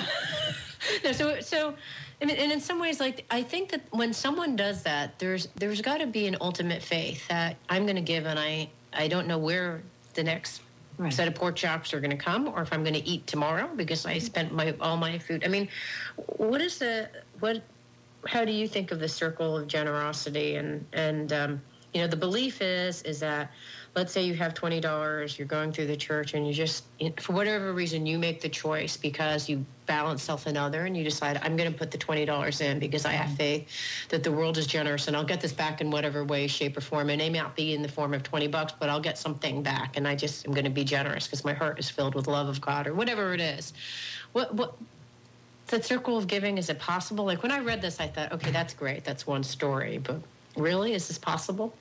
no, so, so, and, and in some ways, like, I think that when someone does that, there's there's got to be an ultimate faith that I'm going to give, and I, I don't know where the next Right. set of pork chops are going to come, or if I'm going to eat tomorrow because I spent my all my food. I mean, what is the what? How do you think of the circle of generosity? And and um, you know, the belief is is that let's say you have twenty dollars, you're going through the church, and you just, for whatever reason, you make the choice because you balance self and other, and you decide, I'm going to put the twenty dollars in because I have faith that the world is generous, and I'll get this back in whatever way, shape, or form. It may not be in the form of twenty bucks, but I'll get something back, and I just am going to be generous because my heart is filled with love of God, or whatever it is. What, what, that circle of giving, is it possible? Like, when I read this, I thought, okay, that's great. That's one story, but really, is this possible?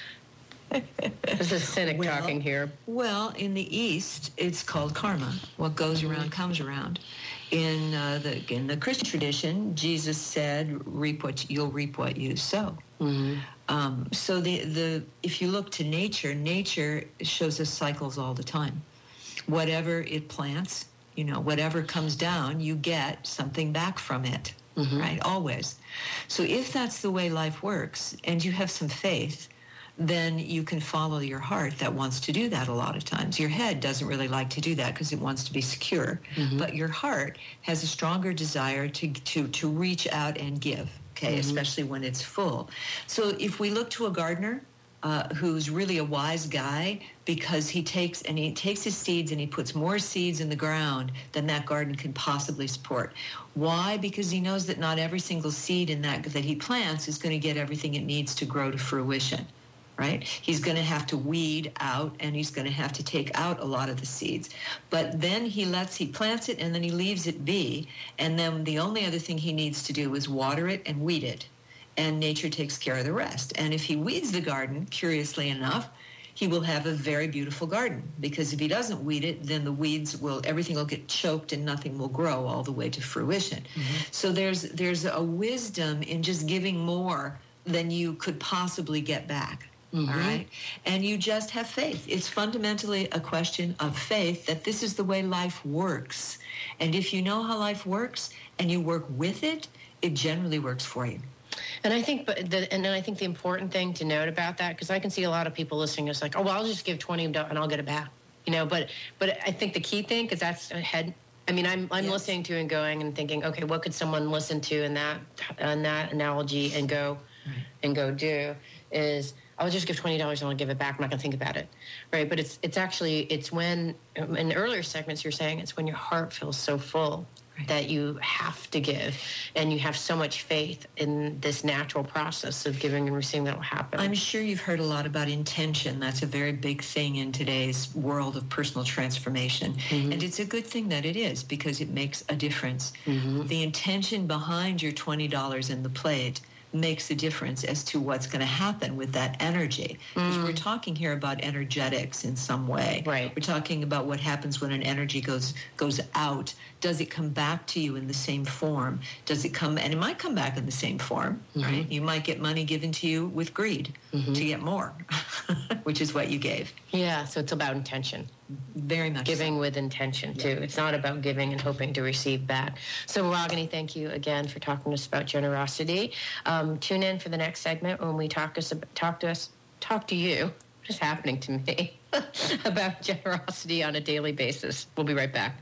This is cynic well, talking here. Well, in the East, it's called karma. What goes around comes around. In uh, the in the Christian tradition, Jesus said, "Reap what you'll reap what you sow." Mm-hmm. Um, so the the if you look to nature, nature shows us cycles all the time. Whatever it plants, you know, whatever comes down, you get something back from it. Mm-hmm. Right? Always. So if that's the way life works, and you have some faith, then you can follow your heart that wants to do that a lot of times. Your head doesn't really like to do that because it wants to be secure. Mm-hmm. But your heart has a stronger desire to to to reach out and give, okay, mm-hmm. especially when it's full. So if we look to a gardener uh, who's really a wise guy, because he takes and he takes his seeds and he puts more seeds in the ground than that garden can possibly support. Why? Because he knows that not every single seed in that that he plants is going to get everything it needs to grow to fruition. Right? He's going to have to weed out, and he's going to have to take out a lot of the seeds. But then he lets, he plants it, and then he leaves it be. And then the only other thing he needs to do is water it and weed it. And nature takes care of the rest. And if he weeds the garden, curiously enough, he will have a very beautiful garden. Because if he doesn't weed it, then the weeds will, everything will get choked and nothing will grow all the way to fruition. Mm-hmm. So there's there's a wisdom in just giving more than you could possibly get back. Mm-hmm. All right. And you just have faith. It's fundamentally a question of faith that this is the way life works. And if you know how life works and you work with it, it generally works for you. And I think, but the, and then I think the important thing to note about that, because I can see a lot of people listening is like, oh, well, I'll just give twenty and I'll get it back, you know. But but I think the key thing, because that's ahead. I mean, I'm I'm yes. listening to and going and thinking, okay, what could someone listen to in that in that analogy and go right. and go do is, I'll just give twenty dollars and I'll give it back. I'm not going to think about it, right? But it's it's actually, it's when, in earlier segments you're saying, it's when your heart feels so full right. that you have to give, and you have so much faith in this natural process of giving and receiving that will happen. I'm sure you've heard a lot about intention. That's a very big thing in today's world of personal transformation. Mm-hmm. And it's a good thing that it is, because it makes a difference. Mm-hmm. The intention behind your twenty dollars in the plate makes a difference as to what's going to happen with that energy. Because mm. we're talking here about energetics in some way. Right. We're talking about what happens when an energy goes goes out. Does it come back to you in the same form? Does it come, and it might come back in the same form, mm-hmm. right? You might get money given to you with greed mm-hmm. to get more, which is what you gave. Yeah, so it's about intention. Very much Giving so. with intention, too. Yeah. It's not about giving and hoping to receive back. So, Ragini, thank you again for talking to us about generosity. Um, tune in for the next segment when we talk, us, talk to us, talk to you, what is happening to me, about generosity on a daily basis. We'll be right back.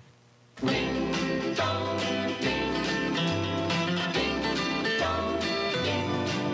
Ding dong, ding, ding dong, ding.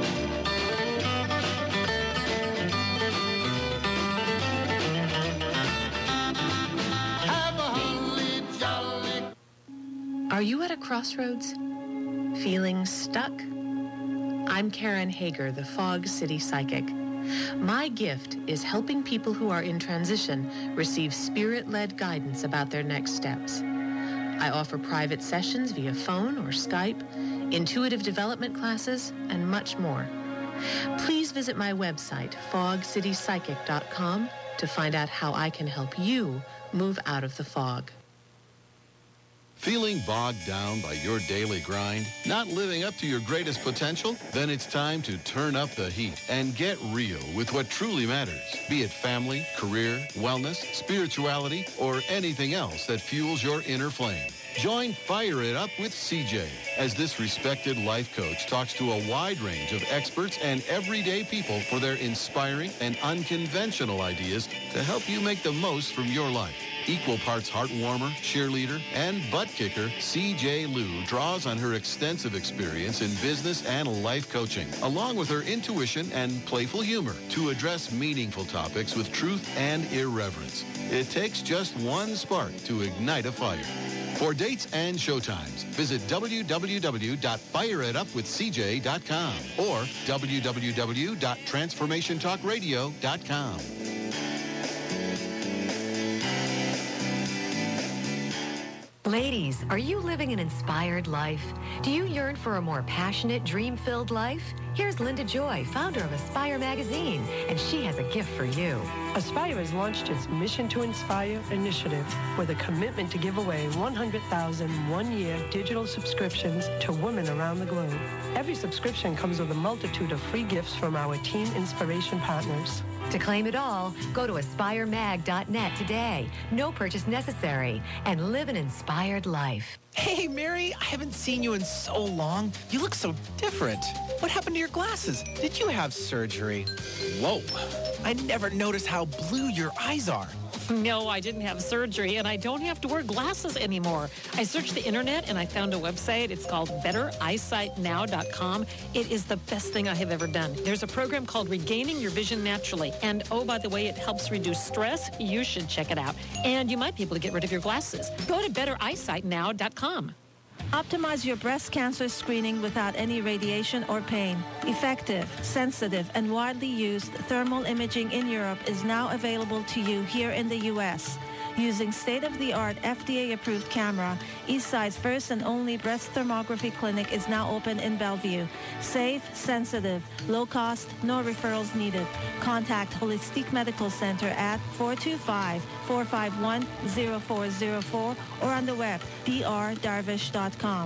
Have a holly jolly. Are you at a crossroads? Feeling stuck? I'm Karen Hager, the Fog City Psychic. My gift is helping people who are in transition receive spirit-led guidance about their next steps. I offer private sessions via phone or Skype, intuitive development classes, and much more. Please visit my website, fog city psychic dot com, to find out how I can help you move out of the fog. Feeling bogged down by your daily grind? Not living up to your greatest potential? Then it's time to turn up the heat and get real with what truly matters. Be it family, career, wellness, spirituality, or anything else that fuels your inner flame. Join Fire It Up with C J as this respected life coach talks to a wide range of experts and everyday people for their inspiring and unconventional ideas to help you make the most from your life. Equal parts heart warmer, cheerleader, and butt kicker, C J Liu draws on her extensive experience in business and life coaching, along with her intuition and playful humor, to address meaningful topics with truth and irreverence. It takes just one spark to ignite a fire. For dates and showtimes, visit w w w dot fire it up with c j dot com or w w w dot transformation talk radio dot com. Ladies, are you living an inspired life? Do you yearn for a more passionate, dream-filled life? Here's Linda Joy, founder of Aspire Magazine, and she has a gift for you. Aspire has launched its Mission to Inspire initiative with a commitment to give away one hundred thousand one-year digital subscriptions to women around the globe. Every subscription comes with a multitude of free gifts from our teen inspiration partners. To claim it all, go to aspire mag dot net today. No purchase necessary, and live an inspired life. Hey, Mary, I haven't seen you in so long. You look so different. What happened to your glasses? Did you have surgery? Whoa, I never noticed how blue your eyes are. No, I didn't have surgery, and I don't have to wear glasses anymore. I searched the internet, and I found a website. It's called better eyesight now dot com. It is the best thing I have ever done. There's a program called Regaining Your Vision Naturally. And, oh, by the way, it helps reduce stress. You should check it out. And you might be able to get rid of your glasses. Go to better eyesight now dot com. Optimize your breast cancer screening without any radiation or pain. Effective, sensitive, and widely used thermal imaging in Europe is now available to you here in the U S Using state-of-the-art F D A-approved camera, Eastside's first and only breast thermography clinic is now open in Bellevue. Safe, sensitive, low cost, no referrals needed. Contact Holistic Medical Center at four two five, four five one, zero four zero four or on the web, d r darvish dot com.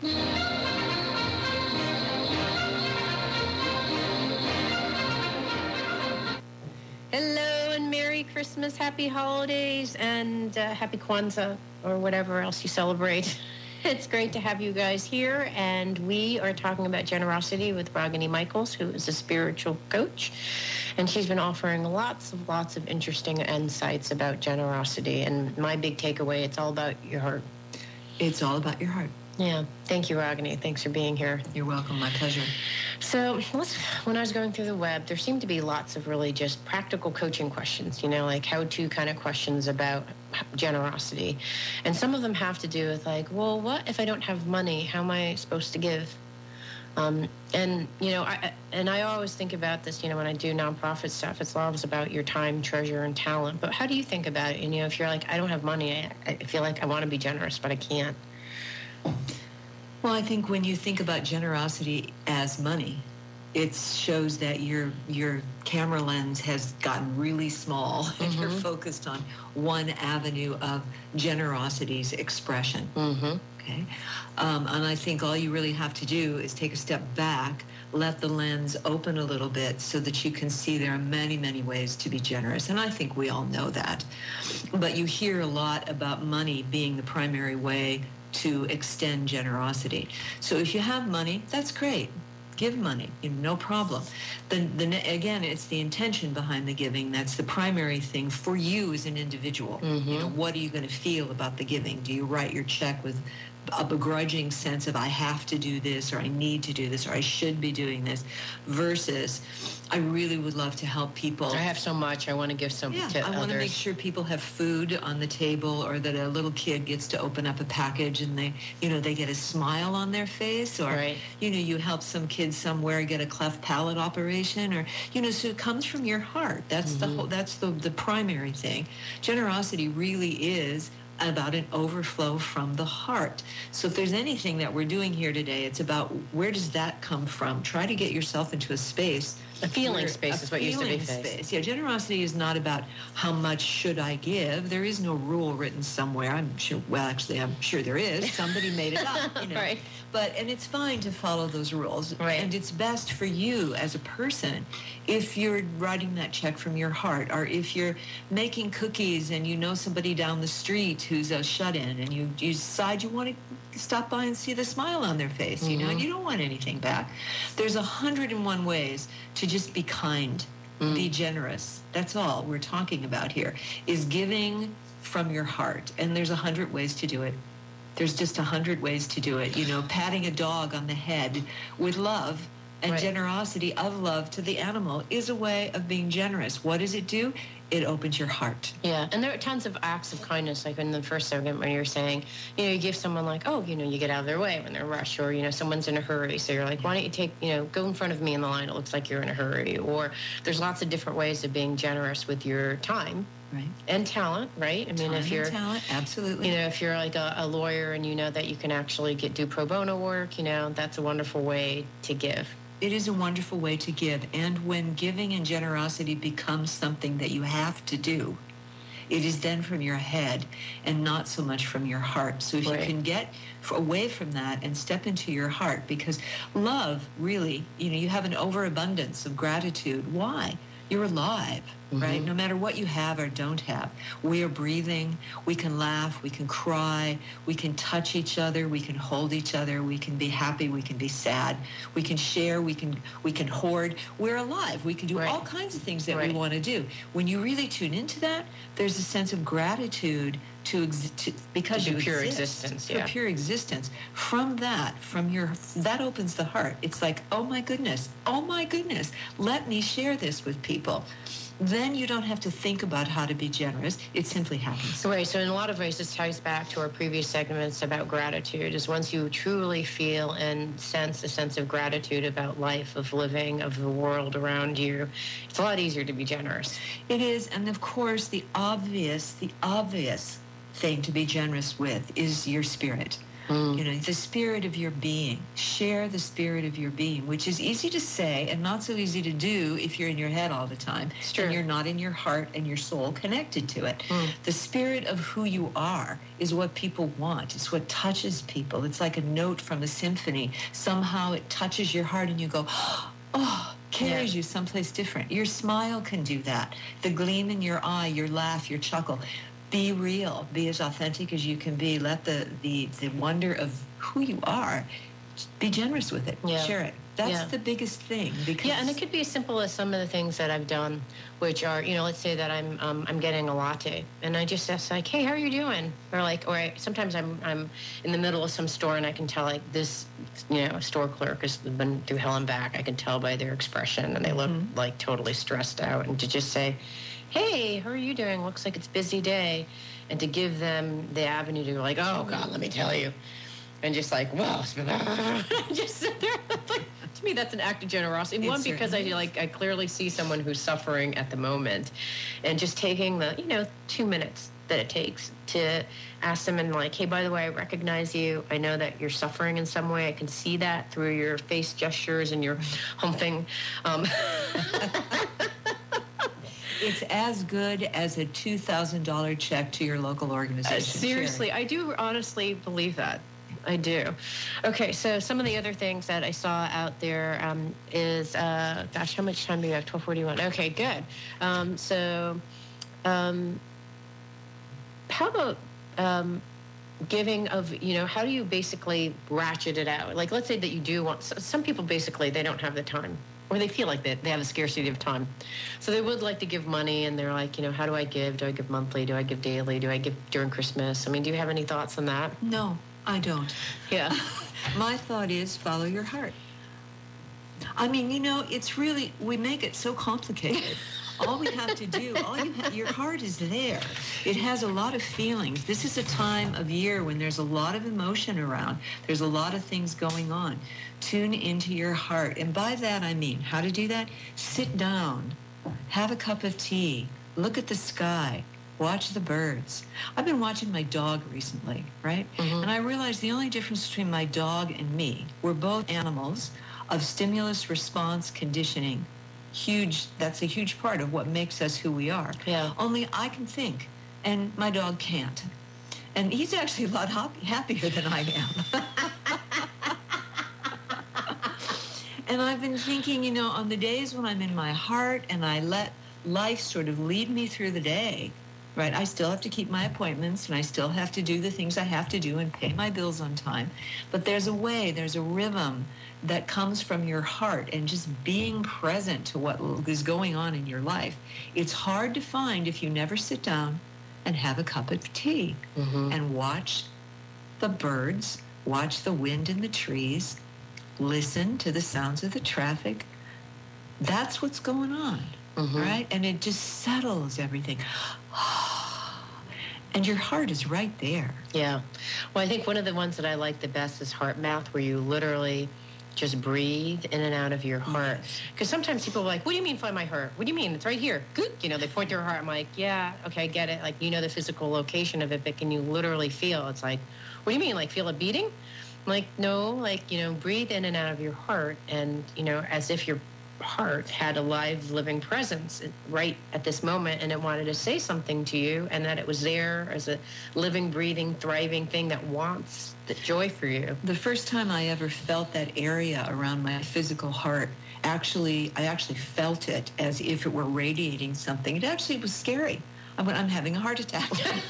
Hello and Merry Christmas, Happy Holidays, and uh, Happy Kwanzaa, or whatever else you celebrate. It's great to have you guys here, and we are talking about generosity with Ragini Michaels, who is a spiritual coach, and she's been offering lots of, lots of interesting insights about generosity, and my big takeaway, it's all about your heart. It's all about your heart. Yeah. Thank you, Ragini. Thanks for being here. You're welcome. My pleasure. So let's, when I was going through the web, there seemed to be lots of really just practical coaching questions, you know, like how-to kind of questions about generosity. And some of them have to do with like, well, what if I don't have money? How am I supposed to give? Um, and, you know, I, and I always think about this, you know, when I do nonprofit stuff, it's always about your time, treasure, and talent. But how do you think about it? And, you know, if you're like, I don't have money, I, I feel like I want to be generous, but I can't. Well, I think when you think about generosity as money, it shows that your your camera lens has gotten really small and mm-hmm. you're focused on one avenue of generosity's expression. Mm-hmm. Okay, um, and I think all you really have to do is take a step back, let the lens open a little bit so that you can see there are many, many ways to be generous. And I think we all know that. But you hear a lot about money being the primary way to extend generosity. So if you have money, that's great. Give money, you know, no problem. Then, the, again, it's the intention behind the giving. That's the primary thing for you as an individual. Mm-hmm. You know, what are you going to feel about the giving? Do you write your check with a begrudging sense of I have to do this, or I need to do this, or I should be doing this, versus I really would love to help people. I have so much. I want to give some yeah, to I others. want to make sure people have food on the table, or that a little kid gets to open up a package and they, you know, they get a smile on their face, or, right. you know, you help some kid somewhere get a cleft palate operation, or, you know, so it comes from your heart. That's mm-hmm. the whole, that's the, the primary thing. Generosity really is about an overflow from the heart. So if there's anything that we're doing here today, it's about where does that come from? Try to get yourself into a space. A feeling where, space a is what used to be space. Yeah, generosity is not about how much should I give. There is no rule written somewhere. I'm sure, well, actually, I'm sure there is. Somebody made it up, you know. Right. But, and it's fine to follow those rules. Right. And it's best for you as a person if you're writing that check from your heart, or if you're making cookies and you know somebody down the street who's a shut-in, and you, you decide you want to stop by and see the smile on their face, you mm-hmm. know, and you don't want anything back. There's a hundred and one ways to just be kind, mm. be generous. That's all we're talking about here, is giving from your heart. And there's a hundred ways to do it. There's just a hundred ways to do it. You know, patting a dog on the head with love and right. generosity of love to the animal is a way of being generous. What does it do? It opens your heart. Yeah, and there are tons of acts of kindness, like in the first segment when you're saying, you know, you give someone like, oh, you know, you get out of their way when they're rushed, or, you know, someone's in a hurry. So you're like, why don't you take, you know, go in front of me in the line. It looks like you're in a hurry. Or there's lots of different ways of being generous with your time. Right. And talent, right? I mean, time if you're and talent, absolutely. You know, if you're like a, a lawyer and you know that you can actually get do pro bono work, you know, that's a wonderful way to give. It is a wonderful way to give. And when giving and generosity becomes something that you have to do, it is then from your head and not so much from your heart. So if right. you can get away from that and step into your heart, because love, really, you know, you have an overabundance of gratitude. Why? You're alive, mm-hmm. right? No matter what you have or don't have. We are breathing. We can laugh. We can cry. We can touch each other. We can hold each other. We can be happy. We can be sad. We can share. We can we can hoard. We're alive. We can do right. all kinds of things that right. we want to do. When you really tune into that, there's a sense of gratitude to, exi- to because to you pure exist, existence, for yeah. pure existence. From that, from your that opens the heart. It's like, oh my goodness, oh my goodness, let me share this with people. Then you don't have to think about how to be generous. It simply happens. Right. So in a lot of ways, this ties back to our previous segments about gratitude, is once you truly feel and sense a sense of gratitude about life, of living, of the world around you, it's a lot easier to be generous. It is. And of course, the obvious, the obvious thing to be generous with is your spirit. Mm. You know, the spirit of your being. Share the spirit of your being, which is easy to say and not so easy to do if you're in your head all the time. It's true. And you're not in your heart and your soul connected to it. Mm. The spirit of who you are is what people want. It's what touches people. It's like a note from a symphony. Somehow it touches your heart and you go, oh, carries yeah. you someplace different. Your smile can do that. The gleam in your eye, your laugh, your chuckle. Be real. Be as authentic as you can be. Let the, the, the wonder of who you are, be generous with it. Yeah. Share it. That's yeah. the biggest thing. Because yeah, and it could be as simple as some of the things that I've done, which are, you know, let's say that I'm um, I'm getting a latte, and I just ask like, hey, how are you doing? Or like, or I, sometimes I'm I'm in the middle of some store, and I can tell like this, you know, store clerk has been through hell and back. I can tell by their expression, and they look mm-hmm. like totally stressed out, and to just say, hey, how are you doing? Looks like it's a busy day. And to give them the avenue to go like, oh, God, let me tell you. And just like, well, just sit there. Like, to me, that's an act of generosity. It One, because I like I clearly see someone who's suffering at the moment. And just taking the, you know, two minutes that it takes to ask them and like, hey, by the way, I recognize you. I know that you're suffering in some way. I can see that through your face gestures and your humping. Um, It's as good as a two thousand dollars check to your local organization. Uh, seriously, Sherry. I do honestly believe that. I do. Okay, so some of the other things that I saw out there um, is, uh, gosh, how much time do we have? twelve forty-one. Okay, good. Um, so um, how about um, giving of, you know, how do you basically ratchet it out? Like, let's say that you do want, some people basically, they don't have the time. Or they feel like they, they have a scarcity of time. So they would like to give money, and they're like, you know, how do I give? Do I give monthly? Do I give daily? Do I give during Christmas? I mean, do you have any thoughts on that? No, I don't. Yeah. My thought is follow your heart. I mean, you know, it's really, we make it so complicated. All we have to do, all you have, your heart is there. It has a lot of feelings. This is a time of year when there's a lot of emotion around. There's a lot of things going on. Tune into your heart. And by that, I mean, how to do that? Sit down, have a cup of tea, look at the sky, watch the birds. I've been watching my dog recently, right? Mm-hmm. And I realized the only difference between my dog and me, we're both animals of stimulus response conditioning. Huge, that's a huge part of what makes us who we are. Yeah. Only I can think, and my dog can't. And he's actually a lot happy, happier than I am. And I've been thinking, you know, on the days when I'm in my heart and I let life sort of lead me through the day, right? I still have to keep my appointments, and I still have to do the things I have to do and pay my bills on time. But there's a way, there's a rhythm that comes from your heart and just being present to what is going on in your life. It's hard to find if you never sit down and have a cup of tea mm-hmm. and watch the birds, watch the wind in the trees, listen to the sounds of the traffic. That's what's going on, mm-hmm. right? And it just settles everything. And your heart is right there. Yeah. Well, I think one of the ones that I like the best is HeartMath, where you literally just breathe in and out of your heart. Because yes. sometimes people are like, what do you mean find my heart? What do you mean? It's right here. Good. You know, they point to your heart. I'm like, yeah, okay, I get it. Like, you know the physical location of it, but can you literally feel? It's like, what do you mean? Like, feel it beating? I'm like, no, like, you know, breathe in and out of your heart. And, you know, as if your heart had a live, living presence right at this moment, and it wanted to say something to you, and that it was there as a living, breathing, thriving thing that wants the joy for you. The first time I ever felt that area around my physical heart, actually, I actually felt it as if it were radiating something. It actually was scary. I went, I'm having a heart attack.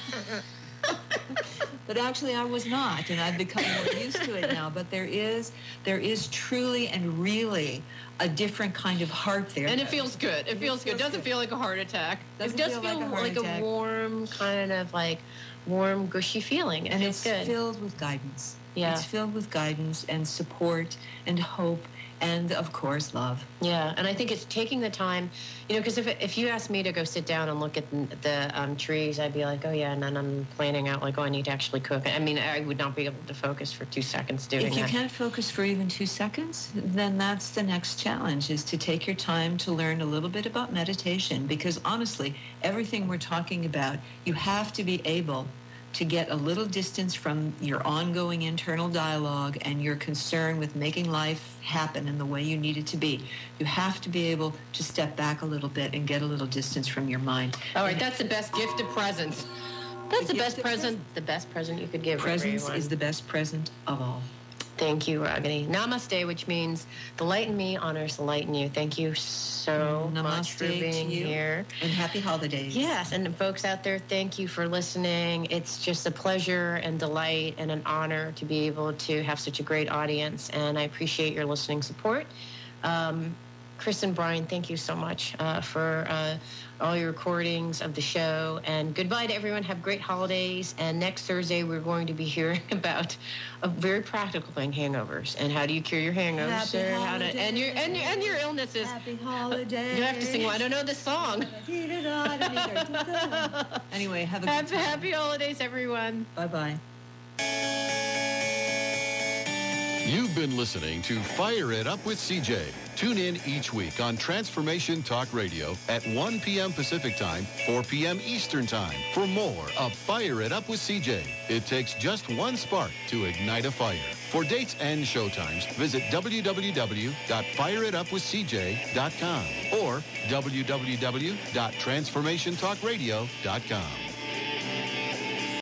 But actually I was not, and I've become more used to it now. But there is, there is truly and really a different kind of heart there. And it feels good. It, it feels, feels good. It doesn't good. feel like a heart attack. Doesn't it does feel, feel like, a, like attack. a warm, kind of like warm, gushy feeling. It and feels it's good. filled with guidance. Yeah. It's filled with guidance and support and hope and, of course, love. Yeah, and I think it's taking the time, you know, because if if you asked me to go sit down and look at the, the um, trees, I'd be like, oh, yeah, and then I'm planning out, like, oh, I need to actually cook. I mean, I would not be able to focus for two seconds doing that. If you that. can't focus for even two seconds, then that's the next challenge, is to take your time to learn a little bit about meditation, because, honestly, everything we're talking about, you have to be able to get a little distance from your ongoing internal dialogue and your concern with making life happen in the way you need it to be. You have to be able to step back a little bit and get a little distance from your mind. All right, that's the best gift of presents. That's the, the best present, present, the best present you could give Presence is the best present of all. Thank you, Ragini. Namaste, which means the light in me honors the light in you. Thank you so Namaste much for being to you. here. And happy holidays. Yes, and folks out there, thank you for listening. It's just a pleasure and delight and an honor to be able to have such a great audience, and I appreciate your listening support. Um, Chris and Brian, thank you so much uh, for uh, all your recordings of the show. And goodbye to everyone. Have great holidays. And next Thursday, we're going to be hearing about a very practical thing, hangovers. And how do you cure your hangovers? Happy or holidays. How to, and, your, and, your, and your illnesses. Happy holidays. You have to sing, well, I don't know the song. Anyway, have a good happy, time. Happy holidays, everyone. Bye-bye. You've been listening to Fire It Up with C J. Tune in each week on Transformation Talk Radio at one p.m. Pacific Time, four p.m. Eastern Time for more of Fire It Up with C J. It takes just one spark to ignite a fire. For dates and showtimes, visit w w w dot fire it up with c j dot com or w w w dot transformation talk radio dot com.